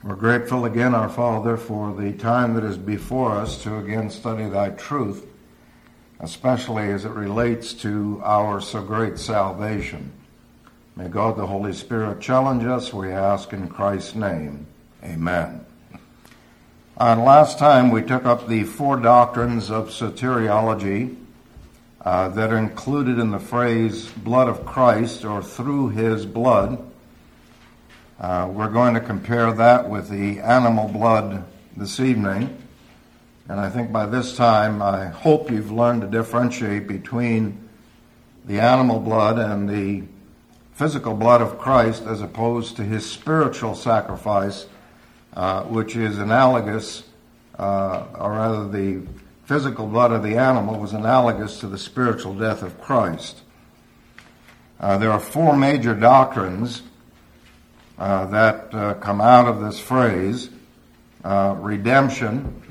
We're grateful again, our Father, for the time that is before us to again study Thy truth, especially as it relates to our so great salvation. May God the Holy Spirit challenge us, we ask in Christ's name. Amen. And last time we took up the four doctrines of soteriology that are included in the phrase blood of Christ, or through his blood. We're going to compare that with the animal blood this evening. And I think by this time, I hope you've learned to differentiate between the animal blood and the physical blood of Christ as opposed to his spiritual sacrifice, which is analogous, or rather the physical blood of the animal was analogous to the spiritual death of Christ. There are four major doctrines that come out of this phrase. Redemption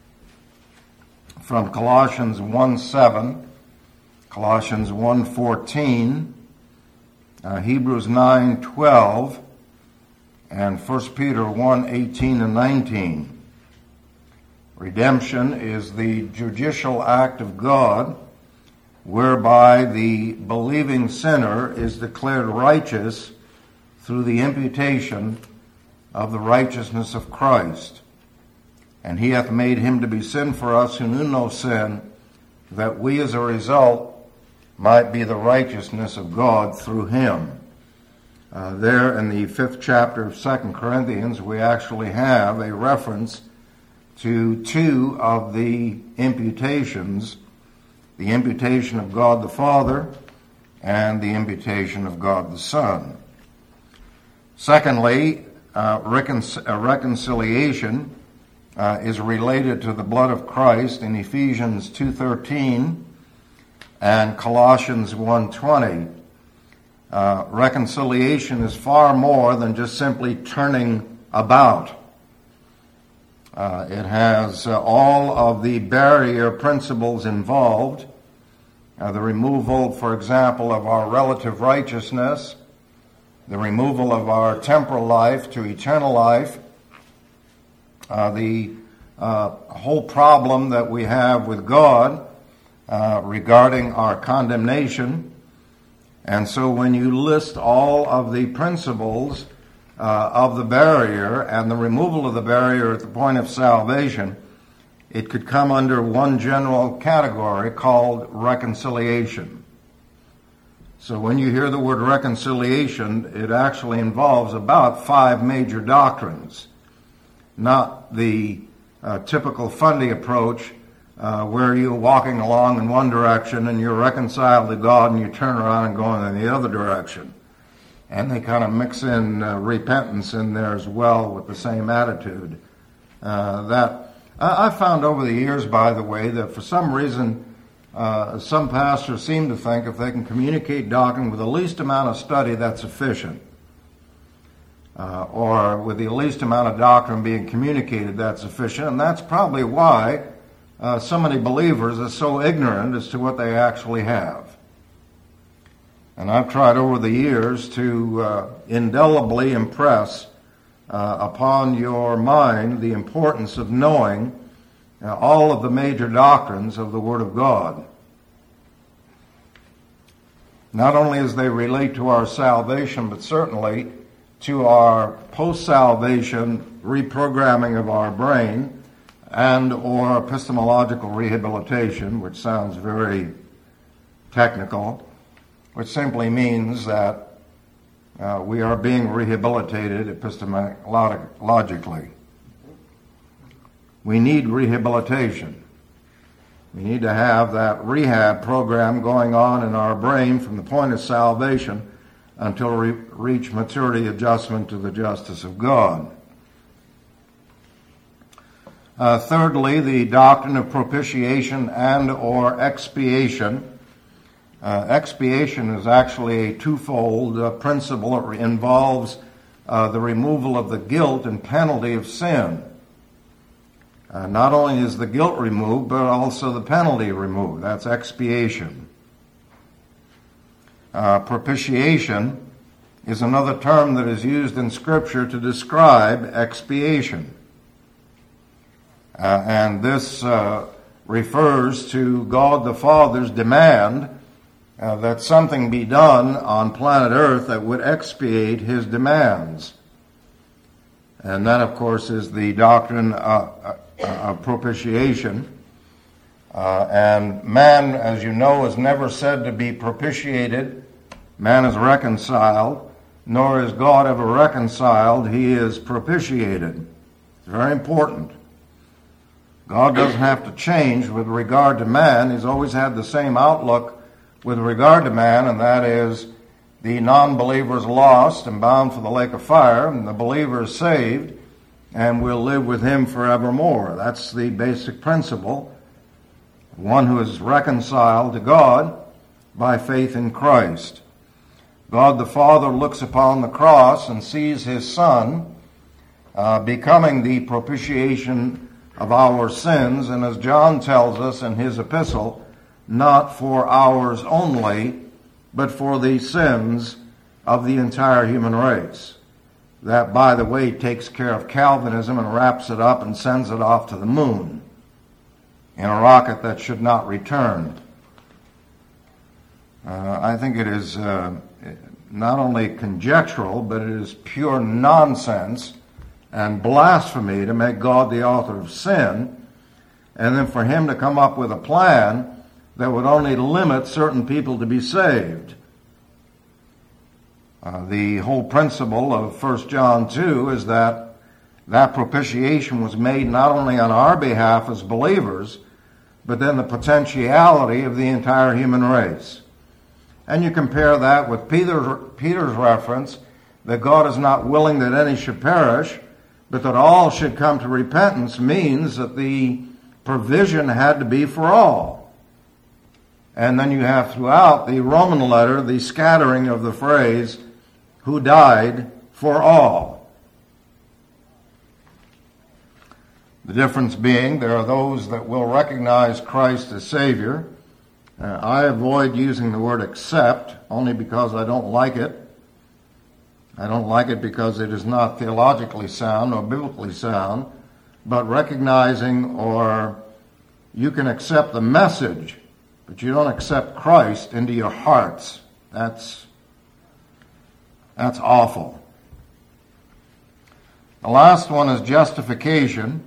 from Colossians 1:7, Colossians 1:14, Hebrews 9:12, and 1 Peter 1:18 and 19. Redemption is the judicial act of God whereby the believing sinner is declared righteous through the imputation of the righteousness of Christ. And he hath made him to be sin for us who knew no sin, that we as a result might be the righteousness of God through him. There in the 5th chapter of 2 Corinthians, we actually have a reference to two of the imputations, the imputation of God the Father and the imputation of God the Son. Secondly, reconciliation is related to the blood of Christ in Ephesians 2:13 and Colossians 1:20. Reconciliation is far more than just simply turning about. It has all of the barrier principles involved. The removal, for example, of our relative righteousness, the removal of our temporal life to eternal life, the whole problem that we have with God regarding our condemnation. And so when you list all of the principles of the barrier and the removal of the barrier at the point of salvation, it could come under one general category called reconciliation. So when you hear the word reconciliation, it actually involves about 5 major doctrines, not the typical Fundy approach where you're walking along in one direction and you're reconciled to God and you turn around and go in the other direction. And they kind of mix in repentance in there as well with the same attitude. That I found over the years, by the way, that for some reason some pastors seem to think if they can communicate doctrine with the least amount of study, that's sufficient. Or with the least amount of doctrine being communicated, that's sufficient. And that's probably why so many believers are so ignorant as to what they actually have. And I've tried over the years to indelibly impress upon your mind the importance of knowing all of the major doctrines of the Word of God. Not only as they relate to our salvation, but certainly to our post-salvation reprogramming of our brain and or epistemological rehabilitation, which sounds very technical, which simply means that we are being rehabilitated epistemologically. We need rehabilitation. We need to have that rehab program going on in our brain from the point of salvation until we reach maturity adjustment to the justice of God. Thirdly, the doctrine of propitiation and or expiation. Expiation is actually a twofold principle. It involves the removal of the guilt and penalty of sin. Not only is the guilt removed, but also the penalty removed. That's expiation. Propitiation is another term that is used in Scripture to describe expiation. And this refers to God the Father's demand that something be done on planet Earth that would expiate his demands. And that, of course, is the doctrine of propitiation. And man, as you know, is never said to be propitiated. Man is reconciled, nor is God ever reconciled. He is propitiated. It's very important. God doesn't have to change with regard to man. He's always had the same outlook with regard to man, and that is the non-believer is lost and bound for the lake of fire, and the believer is saved and will live with him forevermore. That's the basic principle. One who is reconciled to God by faith in Christ. God the Father looks upon the cross and sees his Son becoming the propitiation of our sins, and as John tells us in his epistle, not for ours only, but for the sins of the entire human race. That, by the way, takes care of Calvinism and wraps it up and sends it off to the moon in a rocket that should not return. I think it is not only conjectural, but it is pure nonsense and blasphemy to make God the author of sin, and then for him to come up with a plan that would only limit certain people to be saved. The whole principle of 1 John 2 is that propitiation was made not only on our behalf as believers, but then the potentiality of the entire human race. And you compare that with Peter's reference that God is not willing that any should perish, but that all should come to repentance, means that the provision had to be for all. And then you have throughout the Roman letter the scattering of the phrase, who died for all. The difference being there are those that will recognize Christ as Savior. I avoid using the word accept only because I don't like it. I don't like it because it is not theologically sound or biblically sound, but recognizing, or you can accept the message, but you don't accept Christ into your hearts. That's awful. The last one is justification.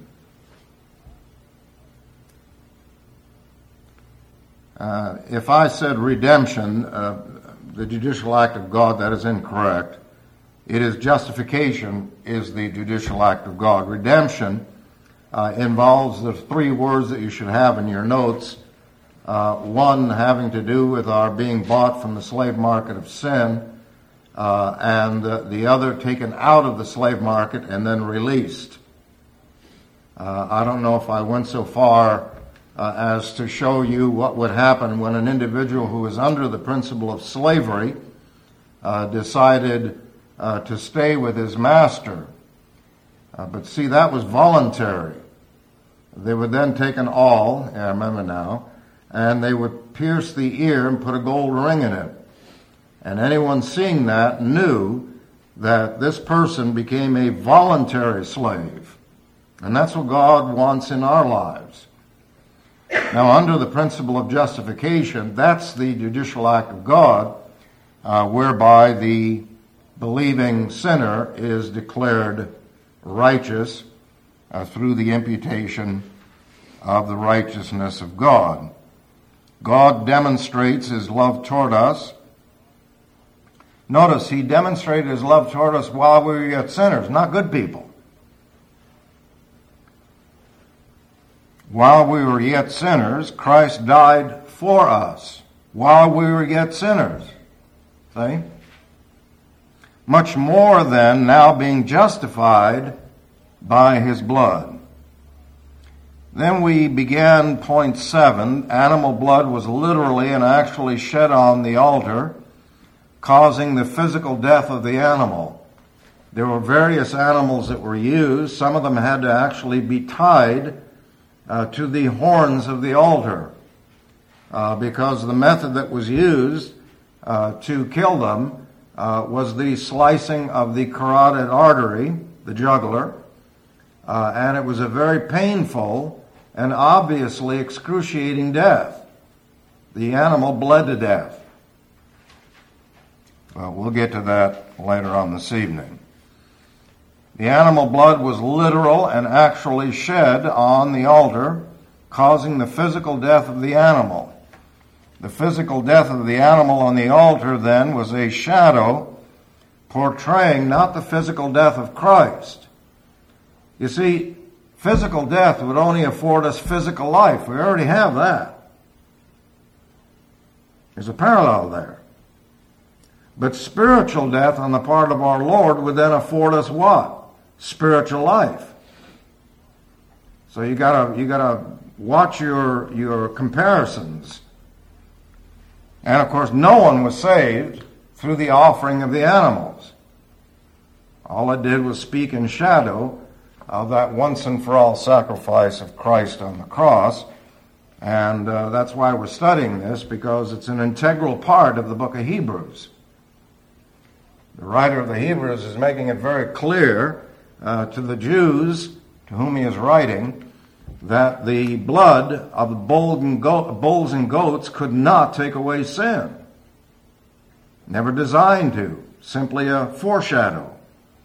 If I said redemption, the judicial act of God, that is incorrect. It is justification is the judicial act of God. Redemption involves the three words that you should have in your notes. One having to do with our being bought from the slave market of sin, and the other taken out of the slave market and then released. I don't know if I went so far as to show you what would happen when an individual who is under the principle of slavery decided to stay with his master. But see, that was voluntary. They would then take an awl, I remember now, and they would pierce the ear and put a gold ring in it. And anyone seeing that knew that this person became a voluntary slave. And that's what God wants in our lives. Now, under the principle of justification, that's the judicial act of God, whereby the believing sinner is declared righteous through the imputation of the righteousness of God. God demonstrates his love toward us. Notice, he demonstrated his love toward us while we were yet sinners, not good people. While we were yet sinners, Christ died for us. While we were yet sinners. See? Much more then, now being justified by his blood. Then we began point 7. Animal blood was literally and actually shed on the altar, causing the physical death of the animal. There were various animals that were used. Some of them had to actually be tied to the horns of the altar because the method that was used to kill them was the slicing of the carotid artery, the jugular, and it was a very painful and obviously excruciating death. The animal bled to death. Well, we'll get to that later on this evening. The animal blood was literal and actually shed on the altar, causing the physical death of the animal. The physical death of the animal on the altar, then, was a shadow portraying not the physical death of Christ. You see, physical death would only afford us physical life. We already have that. There's a parallel there. But spiritual death on the part of our Lord would then afford us what? Spiritual life. So you gotta watch your comparisons. And of course, no one was saved through the offering of the animals. All it did was speak in shadow of that once and for all sacrifice of Christ on the cross. And that's why we're studying this, because it's an integral part of the book of Hebrews. The writer of the Hebrews is making it very clear to the Jews to whom he is writing that the blood of the bulls and goats could not take away sin. Never designed to. Simply a foreshadow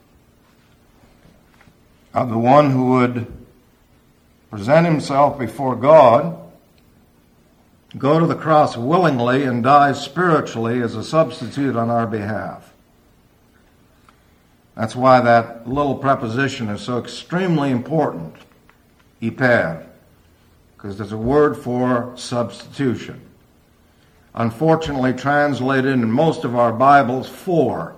of the one who would present himself before God, go to the cross willingly, and die spiritually as a substitute on our behalf. That's why that little preposition is so extremely important, iper, because there's a word for substitution. Unfortunately translated in most of our Bibles, for.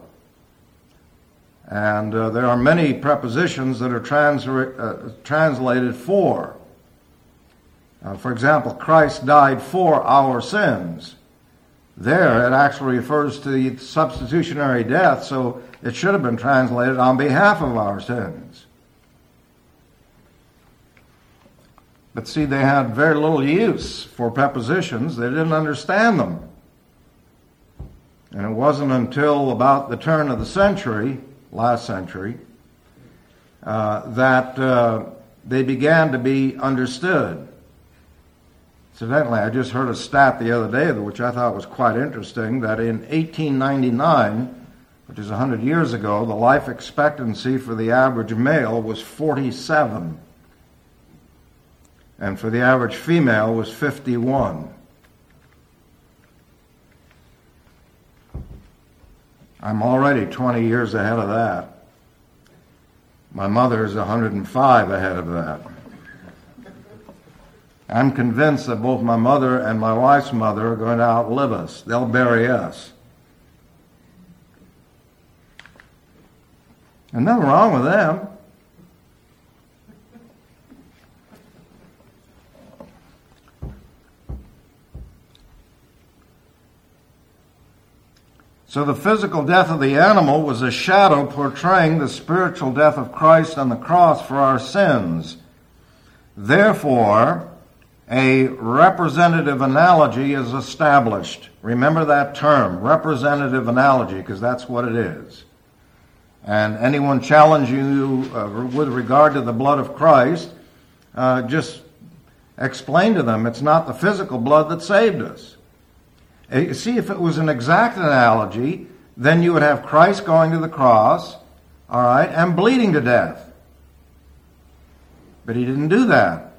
And there are many prepositions that are translated for. For example, Christ died for our sins. There, it actually refers to the substitutionary death, so it should have been translated on behalf of our sins. But see, they had very little use for prepositions. They didn't understand them. And it wasn't until about the turn of the century, last century, that they began to be understood. Incidentally, I just heard a stat the other day, which I thought was quite interesting, that in 1899, which is 100 years ago, the life expectancy for the average male was 47. And for the average female was 51. I'm already 20 years ahead of that. My mother is 105 ahead of that. I'm convinced that both my mother and my wife's mother are going to outlive us. They'll bury us. And nothing wrong with them. So the physical death of the animal was a shadow portraying the spiritual death of Christ on the cross for our sins. Therefore, a representative analogy is established. Remember that term, representative analogy, because that's what it is. And anyone challenging you with regard to the blood of Christ, just explain to them it's not the physical blood that saved us. You see, if it was an exact analogy, then you would have Christ going to the cross, all right, and bleeding to death. But he didn't do that.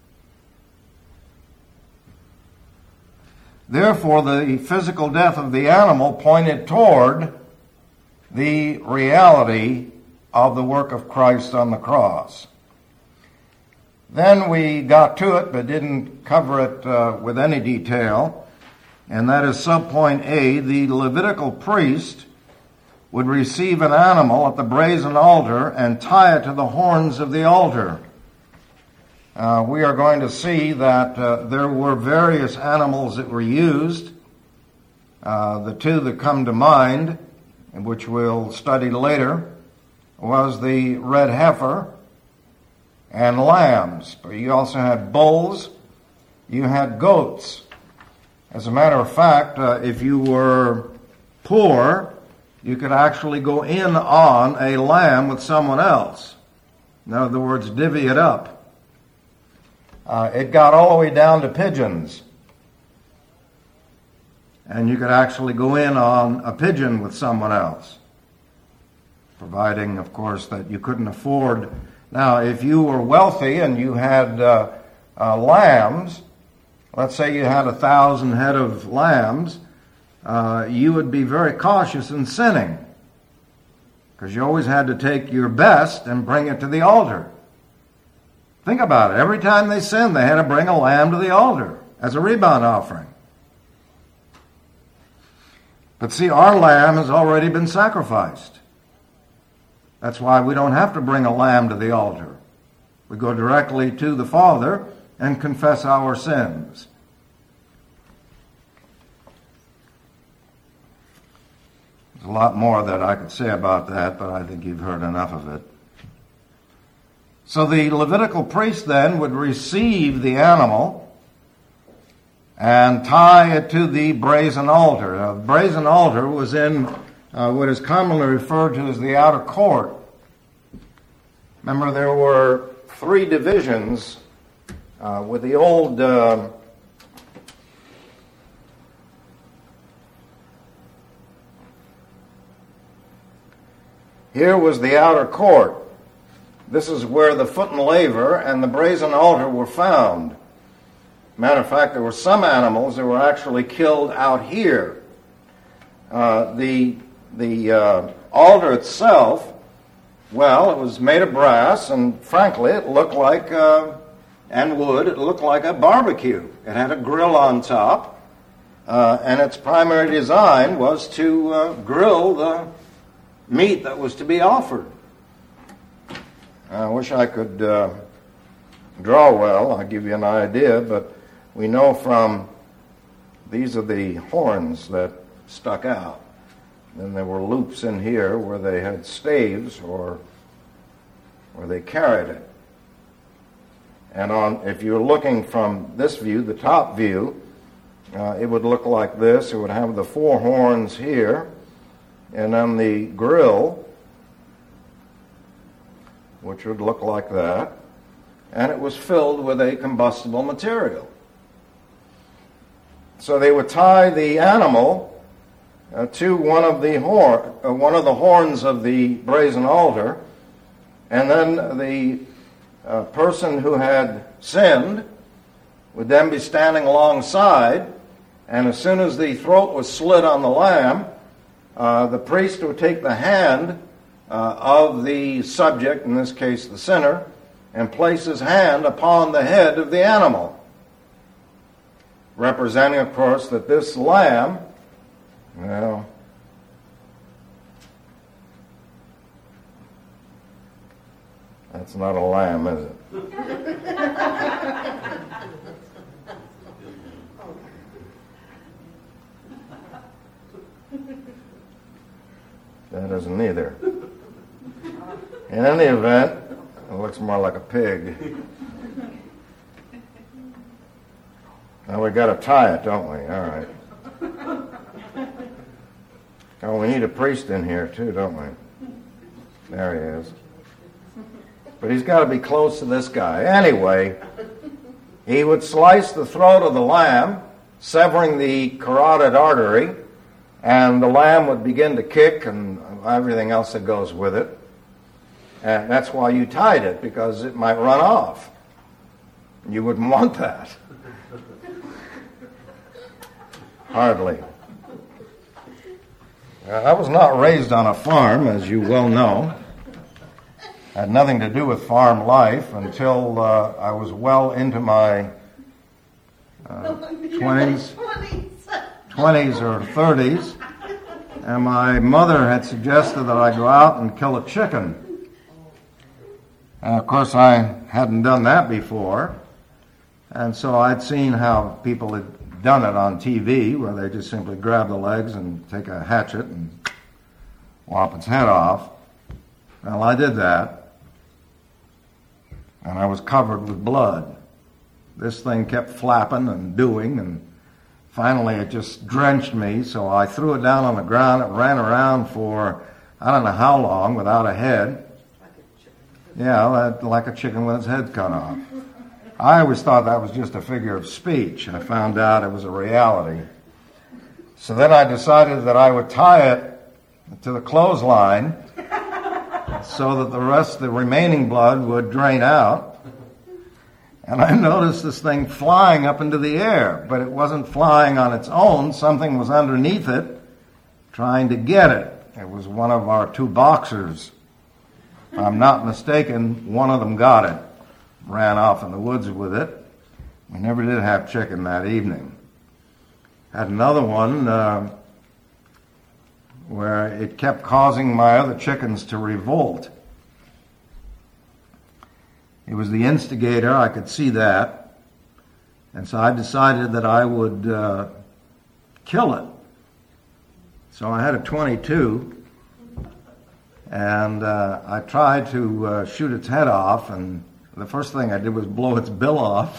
Therefore, the physical death of the animal pointed toward the reality of the work of Christ on the cross. Then we got to it, but didn't cover it with any detail. And that is subpoint A. The Levitical priest would receive an animal at the brazen altar and tie it to the horns of the altar. We are going to see that there were various animals that were used. The two that come to mind, which we'll study later, was the red heifer and lambs. But you also had bulls, you had goats. As a matter of fact, if you were poor, you could actually go in on a lamb with someone else. In other words, divvy it up. It got all the way down to pigeons. And you could actually go in on a pigeon with someone else, providing, of course, that you couldn't afford. Now, if you were wealthy and you had lambs, let's say you had 1,000 head of lambs, you would be very cautious in sinning, because you always had to take your best and bring it to the altar. Think about it. Every time they sinned, they had to bring a lamb to the altar as a rebound offering. But see, our lamb has already been sacrificed. That's why we don't have to bring a lamb to the altar. We go directly to the Father and confess our sins. There's a lot more that I could say about that, but I think you've heard enough of it. So the Levitical priest then would receive the animal and tie it to the brazen altar. Now, the brazen altar was in what is commonly referred to as the outer court. Remember, there were 3 divisions with the old here was the outer court. This is where the foot and laver and the brazen altar were found. Matter of fact, there were some animals that were actually killed out here. The altar itself, well, it was made of brass, and frankly, it looked like, and wood, it looked like a barbecue. It had a grill on top, and its primary design was to grill the meat that was to be offered. I wish I could draw well. I'll give you an idea, but we know from these are the horns that stuck out. Then there were loops in here where they had staves or where they carried it. And if you're looking from this view, the top view, it would look like this. It would have the 4 horns here, and then the grill, which would look like that, and it was filled with a combustible material. So they would tie the animal to one of the horns of the brazen altar, and then the person who had sinned would then be standing alongside, and as soon as the throat was slit on the lamb, the priest would take the hand of the subject, in this case the sinner, and place his hand upon the head of the animal, representing, of course, that this lamb, well, that's not a lamb, is it? That isn't either. In any event, it looks more like a pig. Now we got to tie it, don't we? All right. Oh, we need a priest in here too, don't we? There he is. But he's got to be close to this guy. Anyway, he would slice the throat of the lamb, severing the carotid artery, and the lamb would begin to kick and everything else that goes with it. And that's why you tied it, because it might run off. You wouldn't want that. Hardly. I was not raised on a farm, as you well know. I had nothing to do with farm life until I was well into my 20s or 30s. And my mother had suggested that I go out and kill a chicken. And of course, I hadn't done that before. And so I'd seen how people had done it on TV, where they just simply grab the legs and take a hatchet and lop its head off. Well, I did that, and I was covered with blood. This thing kept flapping and doing, and finally it just drenched me, so I threw it down on the ground. It ran around for I don't know how long without a head. Yeah, like a chicken with its head cut off. I always thought that was just a figure of speech. I found out it was a reality. So then I decided that I would tie it to the clothesline so that the remaining blood would drain out. And I noticed this thing flying up into the air, but it wasn't flying on its own. Something was underneath it trying to get it. It was one of our two boxers. If I'm not mistaken, one of them got it, ran off in the woods with it. We never did have chicken that evening. Had another one where it kept causing my other chickens to revolt. It was the instigator, I could see that. And so I decided that I would kill it. So I had a .22, and I tried to shoot its head off, and the first thing I did was blow its bill off.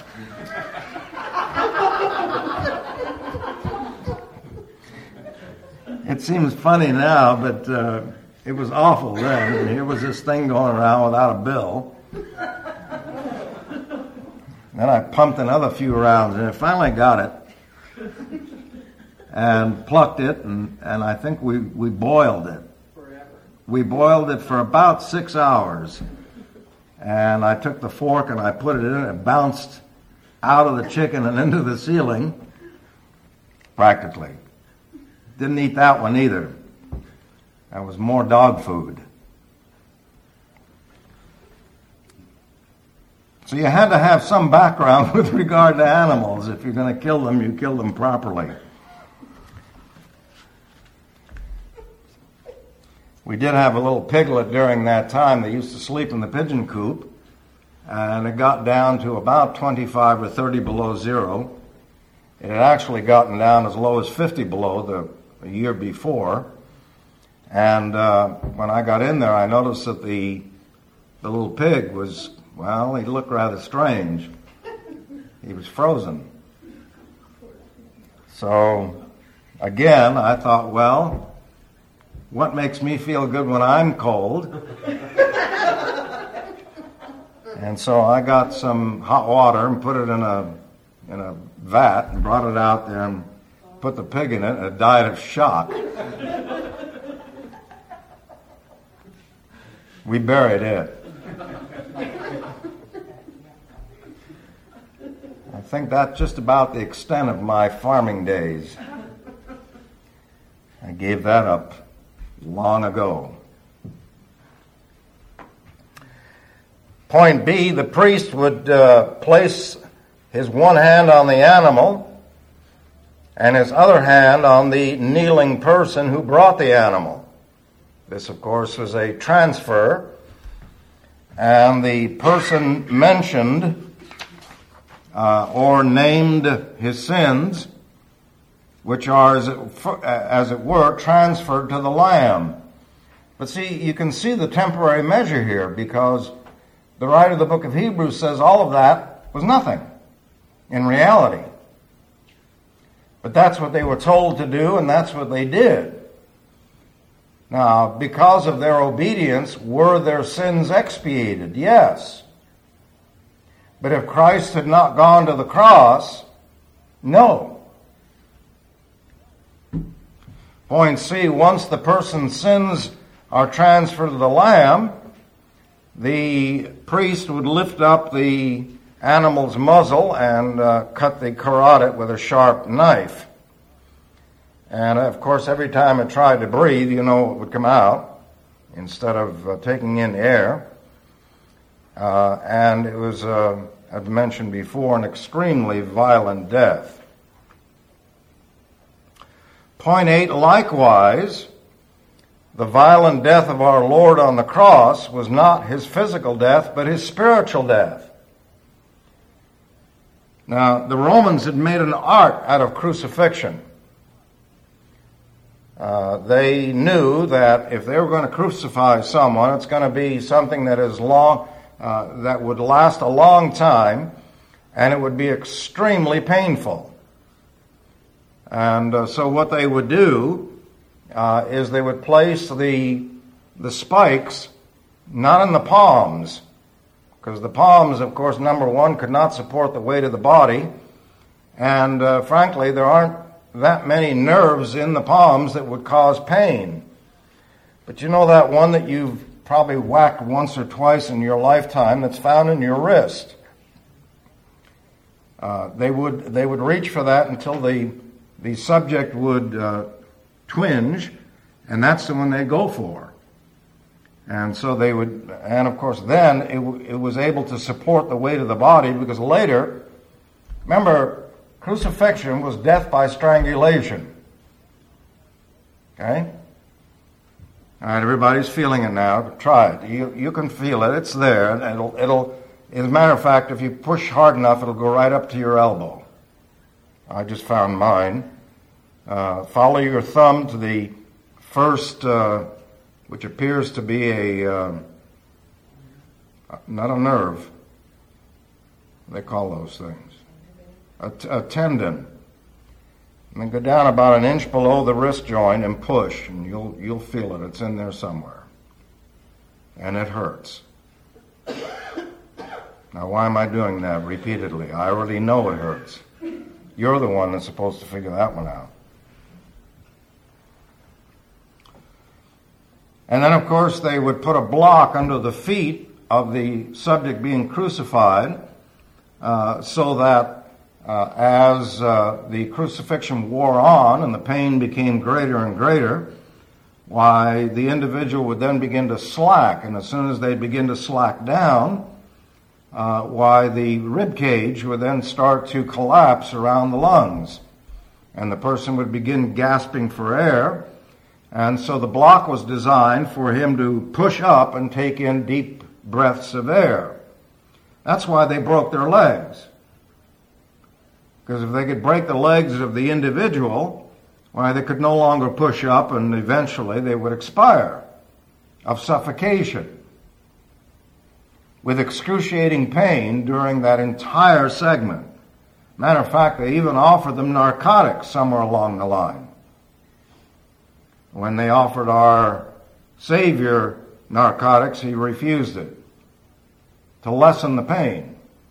It seems funny now, but it was awful then. And here was this thing going around without a bill. Then I pumped another few rounds, and I finally got it and plucked it, and I think we boiled it. Forever. We boiled it for about 6 hours, and I took the fork and I put it in, and it bounced out of the chicken and into the ceiling, practically. Didn't eat that one either. That was more dog food. So you had to have some background with regard to animals. If you're going to kill them, you kill them properly. We did have a little piglet during that time that used to sleep in the pigeon coop, and it got down to about 25 or 30 below zero. It had actually gotten down as low as 50 below the year before. And when I got in there, I noticed that the little pig was, well, he looked rather strange. He was frozen. So, again, I thought, well, what makes me feel good when I'm cold? And so I got some hot water and put it in a vat and brought it out there and put the pig in it, and it died of shock. We buried it. I think that's just about the extent of my farming days. I gave that up long ago. Point B, the priest would place his one hand on the animal and his other hand on the kneeling person who brought the animal. This, of course, was a transfer, and the person mentioned or named his sins, which are, as it were, transferred to the lamb. But see, you can see the temporary measure here, because the writer of the book of Hebrews says all of that was nothing in reality. But that's what they were told to do, and that's what they did. Now, because of their obedience, were their sins expiated? Yes. But if Christ had not gone to the cross, no. Point C, once the person's sins are transferred to the lamb, the priest would lift up the animal's muzzle and cut the carotid with a sharp knife. And, of course, every time it tried to breathe, it would come out instead of taking in air. And it was, I've mentioned before, an extremely violent death. Point 8, likewise, the violent death of our Lord on the cross was not his physical death, but his spiritual death. Now, the Romans had made an art out of crucifixion. They knew that if they were going to crucify someone, it's going to be something that is long, that would last a long time, and it would be extremely painful. And so what they would do is they would place the spikes not in the palms, because the palms, of course, number one, could not support the weight of the body, and frankly, there aren't that many nerves in the palms that would cause pain. But you know that one that you've probably whacked once or twice in your lifetime that's found in your wrist? They would reach for that until the subject would twinge, and that's the one they go for. And so they would, and of course then it was able to support the weight of the body, because later, remember, crucifixion was death by strangulation. Okay? All right, everybody's feeling it now. Try it. You can feel it. It's there. And it'll. As a matter of fact, if you push hard enough, it'll go right up to your elbow. I just found mine. Follow your thumb to the first, which appears to be not a nerve. They call those things a tendon. And then go down about an inch below the wrist joint and push, and you'll feel it. It's in there somewhere, and it hurts. Now, why am I doing that repeatedly? I already know it hurts. You're the one that's supposed to figure that one out. And then, of course, they would put a block under the feet of the subject being crucified, so that as the crucifixion wore on and the pain became greater and greater, why, the individual would then begin to slack. And as soon as they begin to slack down, why, the rib cage would then start to collapse around the lungs. And the person would begin gasping for air. And so the block was designed for him to push up and take in deep breaths of air. That's why they broke their legs. Because if they could break the legs of the individual, why, they could no longer push up, and eventually they would expire of suffocation with excruciating pain during that entire segment. Matter of fact, they even offered them narcotics somewhere along the line. When they offered our Savior narcotics, he refused it to lessen the pain.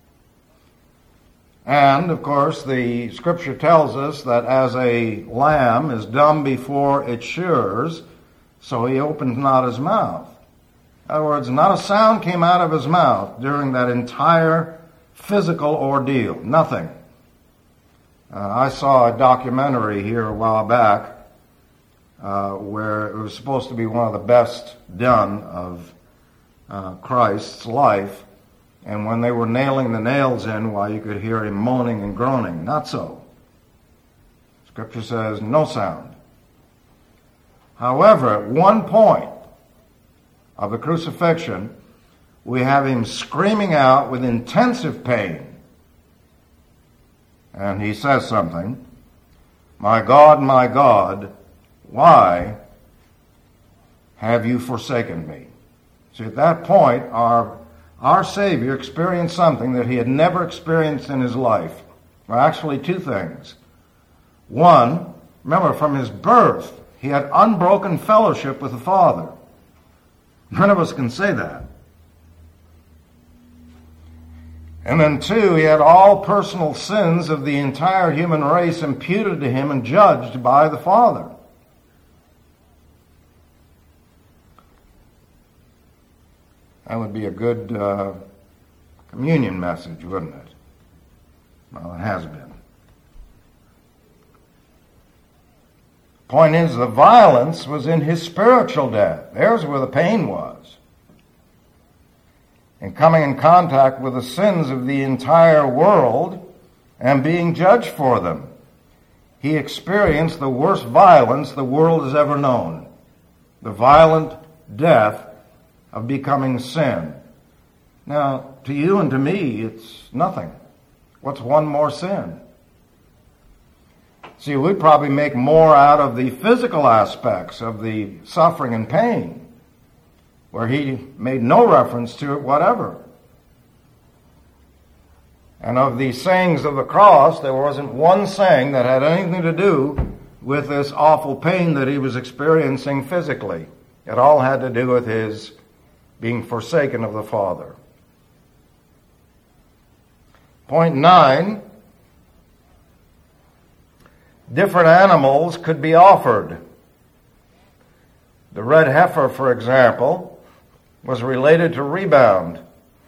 And, of course, the Scripture tells us that as a lamb is dumb before its shearers, so he opened not his mouth. In other words, not a sound came out of his mouth during that entire physical ordeal. Nothing. I saw a documentary here a while back where it was supposed to be one of the best done of Christ's life. And when they were nailing the nails in, why, you could hear him moaning and groaning. Not so. Scripture says no sound. However, at one point of the crucifixion, we have him screaming out with intensive pain. And he says something, my God, why have you forsaken me?" See, at that point, our Savior experienced something that he had never experienced in his life. Well, actually, two things. One, remember, from his birth, he had unbroken fellowship with the Father. None of us can say that. And then two, he had all personal sins of the entire human race imputed to him and judged by the Father. That would be a good communion message, wouldn't it? Well, it has been. Point is, the violence was in his spiritual death. There's where the pain was. And coming in contact with the sins of the entire world and being judged for them. He experienced the worst violence the world has ever known. The violent death of becoming sin. Now, to you and to me, it's nothing. What's one more sin? See, we'd probably make more out of the physical aspects of the suffering and pain, where he made no reference to it whatever. And of the sayings of the cross, there wasn't one saying that had anything to do with this awful pain that he was experiencing physically. It all had to do with his being forsaken of the Father. Point 9, different animals could be offered. The red heifer, for example, was related to rebound.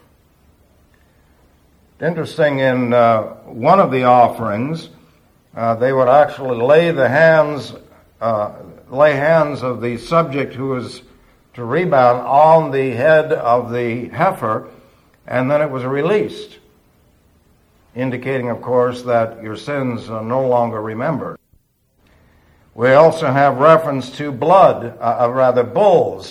Interesting, in one of the offerings, they would actually lay hands of the subject who was to rebound on the head of the heifer, and then it was released, indicating, of course, that your sins are no longer remembered. We also have reference to bulls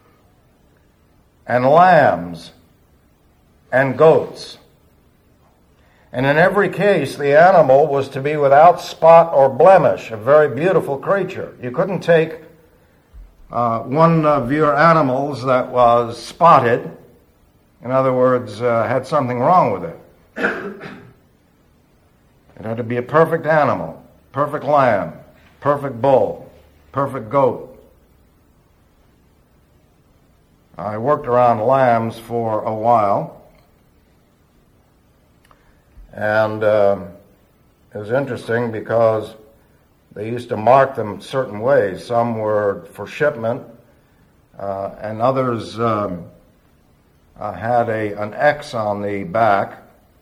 and lambs and goats. And in every case, the animal was to be without spot or blemish, a very beautiful creature. You couldn't take one of your animals that was spotted, in other words, had something wrong with it. It had to be a perfect animal, perfect lamb, perfect bull, perfect goat. I worked around lambs for a while, and it was interesting because they used to mark them certain ways. Some were for shipment, and others had an X on the back.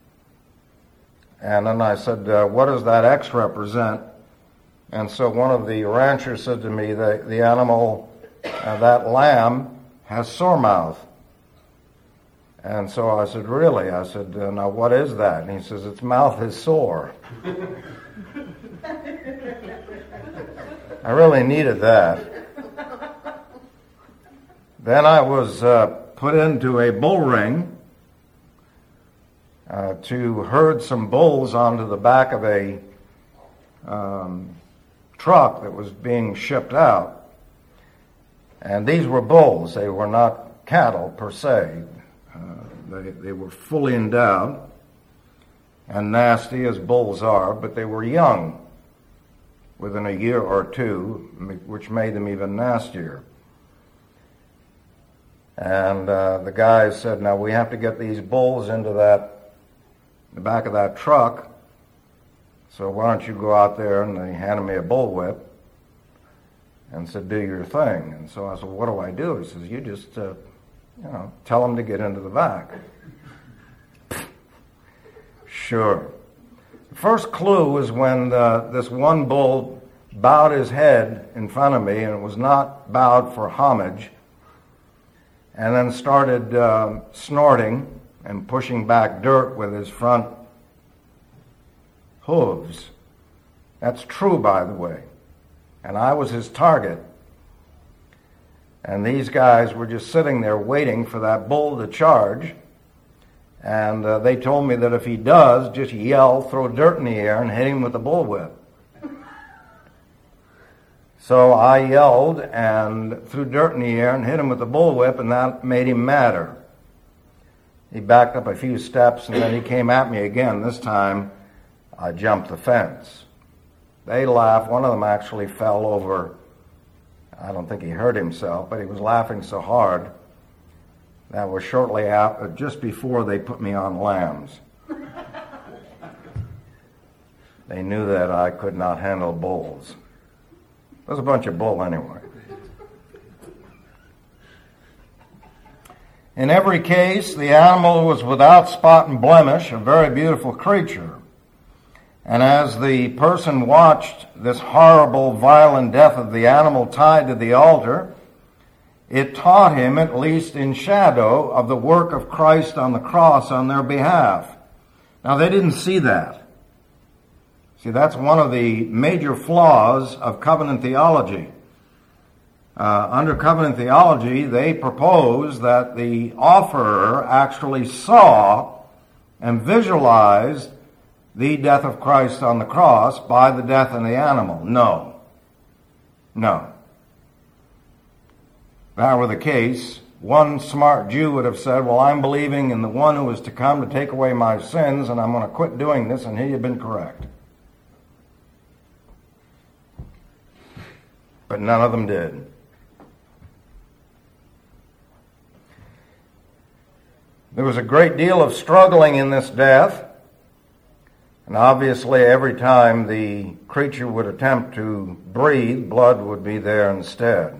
And then I said, what does that X represent? And so one of the ranchers said to me, the animal, that lamb, has sore mouth. And so I said, really? I said, now what is that? And he says, its mouth is sore. I really needed that. Then I was put into a bull ring to herd some bulls onto the back of a truck that was being shipped out. And these were bulls. They were not cattle per se. They were fully endowed and nasty as bulls are, but they were young within a year or two, which made them even nastier. And the guys said, now we have to get these bulls into the back of that truck, so why don't you go out there? And they handed me a bullwhip and said, do your thing. And so I said, what do I do? He says, you just tell them to get into the back. Sure. The first clue was when this one bull bowed his head in front of me, and it was not bowed for homage, and then started snorting and pushing back dirt with his front hooves. That's true, by the way. And I was his target. And these guys were just sitting there waiting for that bull to charge. And they told me that if he does, just yell, throw dirt in the air, and hit him with the bullwhip. So I yelled and threw dirt in the air and hit him with the bullwhip, and that made him madder. He backed up a few steps, and then he came at me again. This time, I jumped the fence. They laughed. One of them actually fell over. I don't think he hurt himself, but he was laughing so hard. That was shortly after, just before they put me on lambs. They knew that I could not handle bulls. There's a bunch of bull anyway. In every case, the animal was without spot and blemish, a very beautiful creature. And as the person watched this horrible, violent death of the animal tied to the altar, it taught him, at least in shadow, of the work of Christ on the cross on their behalf. Now, they didn't see that. See, that's one of the major flaws of covenant theology. Under covenant theology, they propose that the offerer actually saw and visualized the death of Christ on the cross by the death of the animal. No. If that were the case, one smart Jew would have said, well, I'm believing in the one who is to come to take away my sins, and I'm going to quit doing this, and he had been correct. But none of them did. There was a great deal of struggling in this death, and obviously every time the creature would attempt to breathe, blood would be there instead.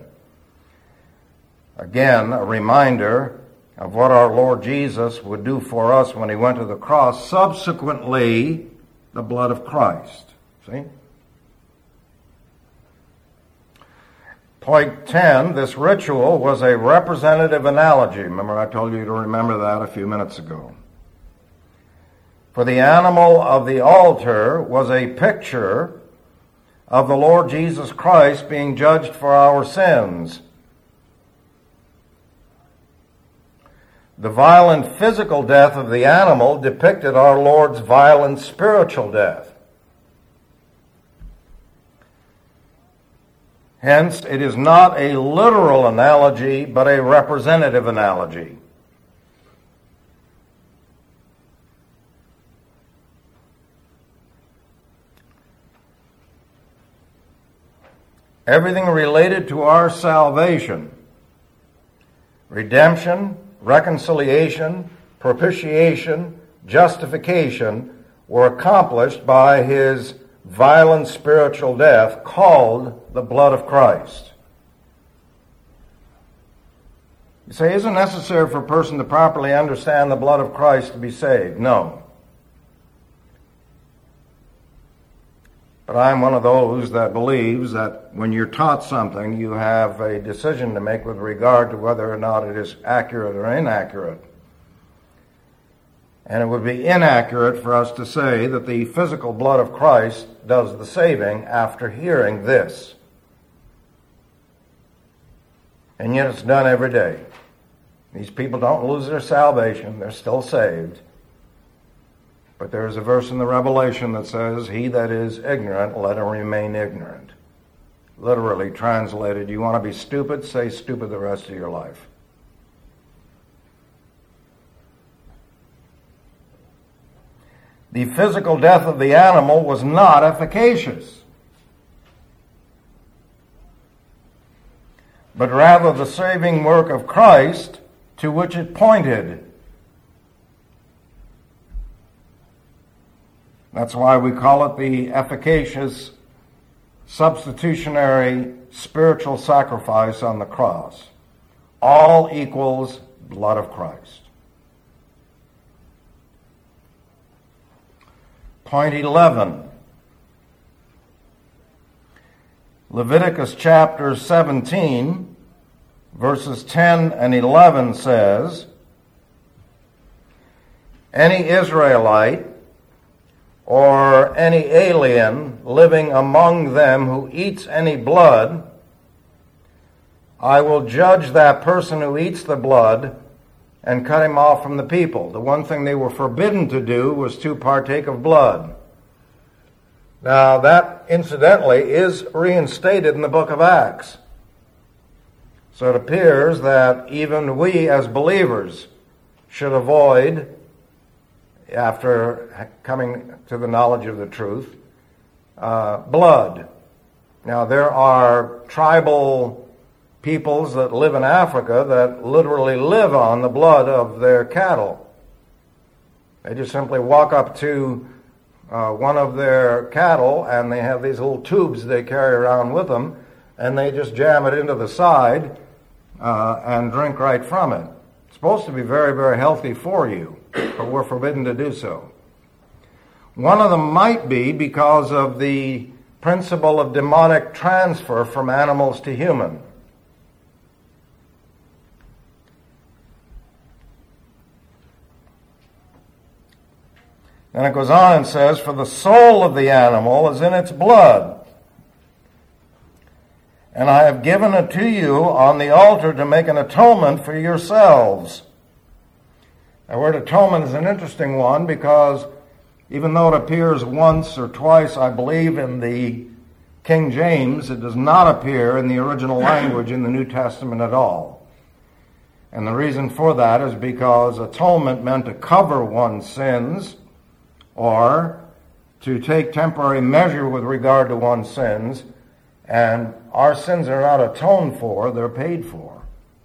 Again, a reminder of what our Lord Jesus would do for us when he went to the cross, subsequently the blood of Christ. See? Point 10, this ritual was a representative analogy. Remember, I told you to remember that a few minutes ago. For the animal of the altar was a picture of the Lord Jesus Christ being judged for our sins. The violent physical death of the animal depicted our Lord's violent spiritual death. Hence, it is not a literal analogy, but a representative analogy. Everything related to our salvation, redemption, reconciliation, propitiation, justification, were accomplished by his violent spiritual death called the blood of Christ. You say, is it necessary for a person to properly understand the blood of Christ to be saved? No. But I'm one of those that believes that when you're taught something, you have a decision to make with regard to whether or not it is accurate or inaccurate. And it would be inaccurate for us to say that the physical blood of Christ does the saving after hearing this. And yet it's done every day. These people don't lose their salvation. They're still saved. But there is a verse in the Revelation that says, he that is ignorant, let him remain ignorant. Literally translated, you want to be stupid? Say stupid the rest of your life. The physical death of the animal was not efficacious, but rather the saving work of Christ to which it pointed. That's why we call it the efficacious substitutionary spiritual sacrifice on the cross. All equals blood of Christ. Point 11. Leviticus chapter 17, verses 10 and 11 says, any Israelite or any alien living among them who eats any blood, I will judge that person who eats the blood and cut him off from the people. The one thing they were forbidden to do was to partake of blood. Now, that, incidentally, is reinstated in the book of Acts. So it appears that even we as believers should avoid, after coming to the knowledge of the truth, blood. Now, there are tribal peoples that live in Africa that literally live on the blood of their cattle. They just simply walk up to one of their cattle, and they have these little tubes they carry around with them, and they just jam it into the side and drink right from it. It's supposed to be very, very healthy for you, but we're forbidden to do so. One of them might be because of the principle of demonic transfer from animals to human. And it goes on and says, for the soul of the animal is in its blood. And I have given it to you on the altar to make an atonement for yourselves. The word atonement is an interesting one because even though it appears once or twice, I believe, in the King James, it does not appear in the original language in the New Testament at all. And the reason for that is because atonement meant to cover one's sins, or to take temporary measure with regard to one's sins. And our sins are not atoned for, they're paid for.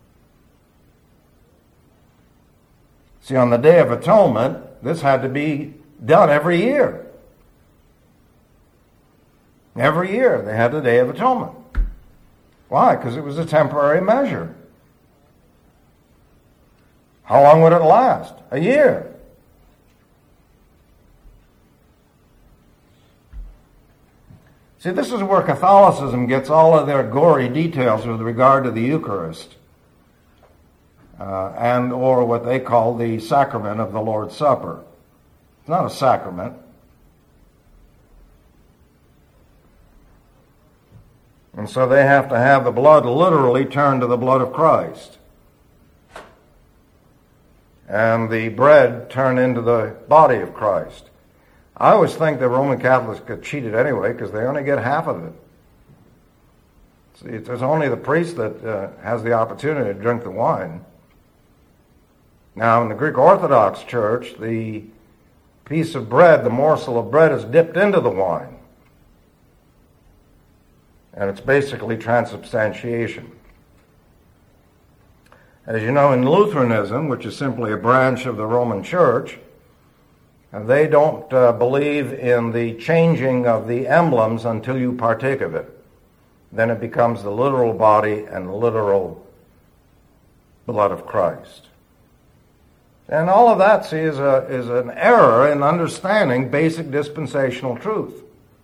See, on the Day of Atonement, this had to be done every year. Every year they had the Day of Atonement. Why? Because it was a temporary measure. How long would it last? A year. See, this is where Catholicism gets all of their gory details with regard to the Eucharist, and or what they call the sacrament of the Lord's Supper. It's not a sacrament. And so they have to have the blood literally turned to the blood of Christ, and the bread turned into the body of Christ. I always think that Roman Catholics get cheated anyway because they only get half of it. See, there's only the priest that has the opportunity to drink the wine. Now, in the Greek Orthodox Church, the piece of bread, the morsel of bread, is dipped into the wine. And it's basically transubstantiation. As you know, in Lutheranism, which is simply a branch of the Roman Church, they don't believe in the changing of the emblems until you partake of it. Then it becomes the literal body and literal blood of Christ. And all of that, see, is an error in understanding basic dispensational truth.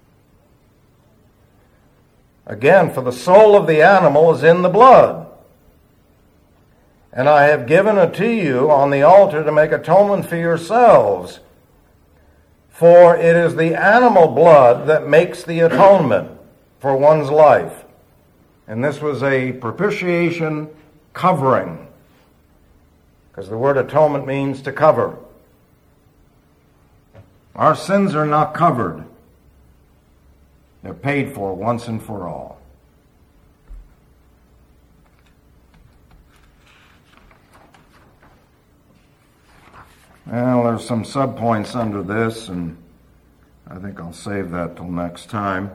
Again, for the soul of the animal is in the blood. And I have given it to you on the altar to make atonement for yourselves. For it is the animal blood that makes the atonement for one's life. And this was a propitiation covering, because the word atonement means to cover. Our sins are not covered. They're paid for once and for all. Well, there's some subpoints under this, and I think I'll save that till next time.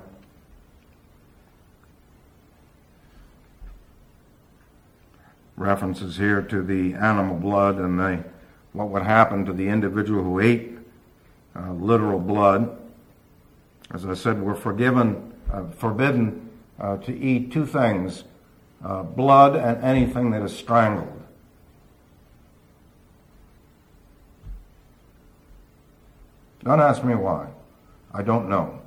References here to the animal blood and what would happen to the individual who ate literal blood. As I said, we're forbidden to eat two things, blood and anything that is strangled. Don't ask me why. I don't know.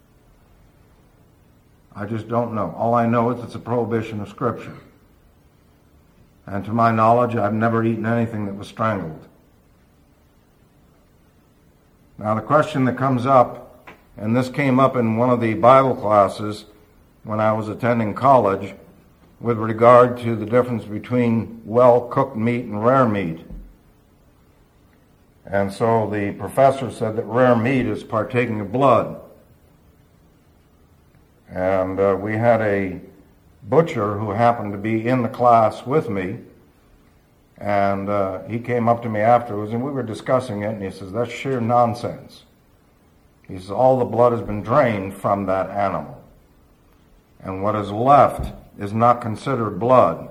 I just don't know. All I know is it's a prohibition of Scripture. And to my knowledge, I've never eaten anything that was strangled. Now the question that comes up, and this came up in one of the Bible classes when I was attending college, with regard to the difference between well-cooked meat and rare meat. And so the professor said that rare meat is partaking of blood. And we had a butcher who happened to be in the class with me, and he came up to me afterwards, and we were discussing it, and he says, that's sheer nonsense. He says, all the blood has been drained from that animal, and what is left is not considered blood.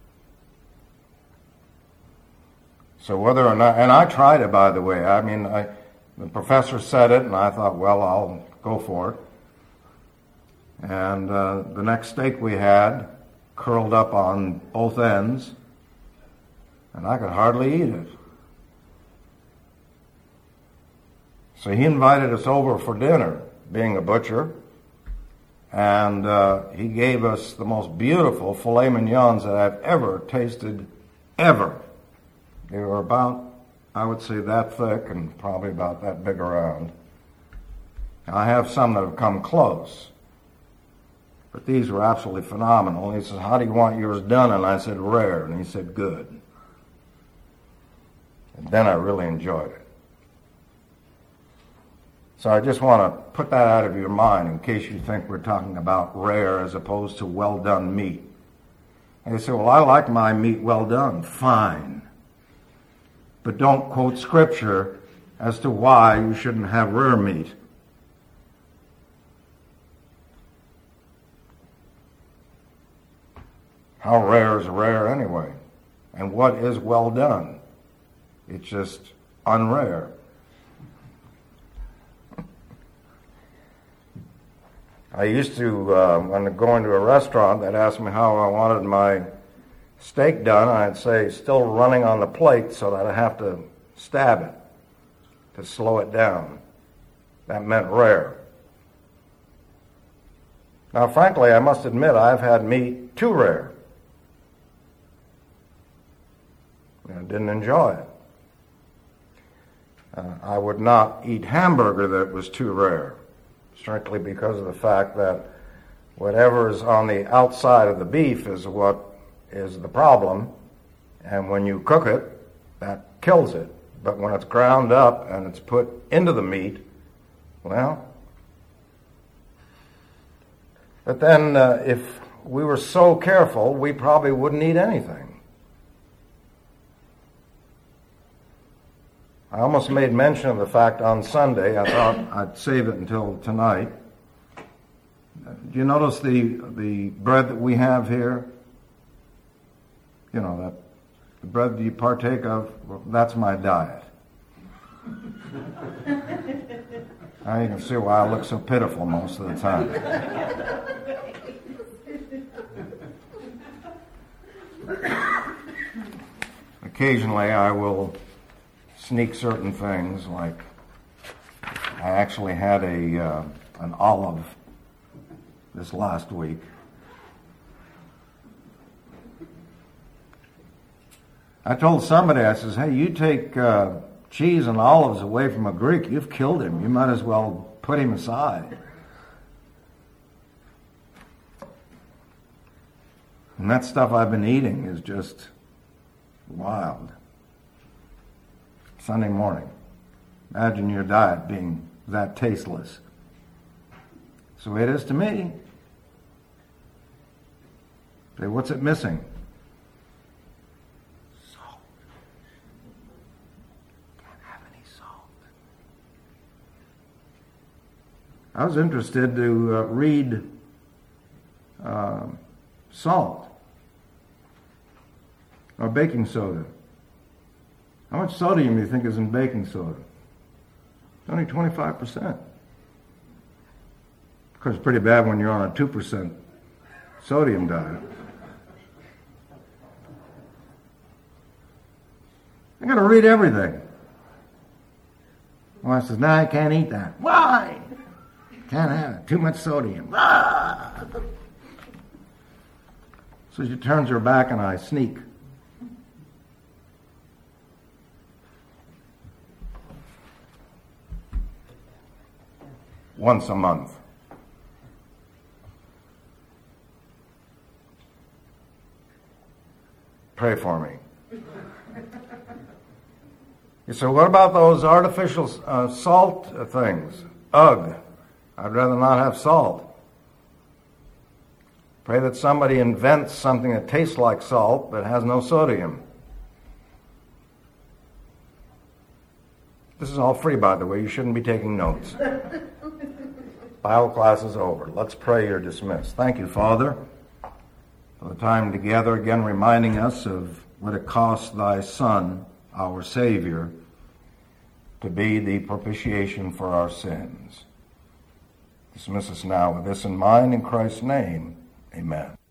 So whether or not, and I tried it, by the way. I mean, the professor said it, and I thought, well, I'll go for it. And the next steak we had curled up on both ends, and I could hardly eat it. So he invited us over for dinner, being a butcher, and he gave us the most beautiful filet mignons that I've ever tasted, ever. They were about, I would say, that thick and probably about that big around. I have some that have come close, but these were absolutely phenomenal. And he says, how do you want yours done? And I said, rare. And he said, good. And then I really enjoyed it. So I just want to put that out of your mind in case you think we're talking about rare as opposed to well-done meat. And they say, well, I like my meat well done. Fine. But don't quote Scripture as to why you shouldn't have rare meat. How rare is rare anyway? And what is well done? It's just unrare. I used to, when going to a restaurant, they'd ask me how I wanted my steak done, and I'd say still running on the plate so that I have to stab it to slow it down. That meant rare. Now, frankly, I must admit I've had meat too rare. I didn't enjoy it. I would not eat hamburger that was too rare, strictly because of the fact that whatever is on the outside of the beef is what is the problem, and when you cook it, that kills it. But when it's ground up and it's put into the meat, well, but then if we were so careful, we probably wouldn't eat anything. I almost made mention of the fact on Sunday. I thought I'd save it until tonight. Do you notice the bread that we have here? You know, that the bread that you partake of, well, that's my diet. Now you can see why I look so pitiful most of the time. Occasionally I will sneak certain things, like I actually had an olive this last week. I told somebody, I says, hey, you take cheese and olives away from a Greek, you've killed him. You might as well put him aside. And that stuff I've been eating is just wild. Sunday morning. Imagine your diet being that tasteless. So it is to me. Say, what's it missing? Salt. Can't have any salt. I was interested to read salt or baking soda. How much sodium do you think is in baking soda? It's only 25%. Of course, it's pretty bad when you're on a 2% sodium diet. I got to read everything. Well, I says, no, I can't eat that. Why? Can't have it. Too much sodium. Ah! So she turns her back and I sneak. Once a month. Pray for me. You say, what about those artificial salt things? Ugh, I'd rather not have salt. Pray that somebody invents something that tastes like salt but has no sodium. This is all free, by the way. You shouldn't be taking notes. Bible class is over. Let's pray. You're dismissed. Thank you, Father, for the time together, again reminding us of what it cost thy Son, our Savior, to be the propitiation for our sins. Dismiss us now with this in mind, in Christ's name. Amen.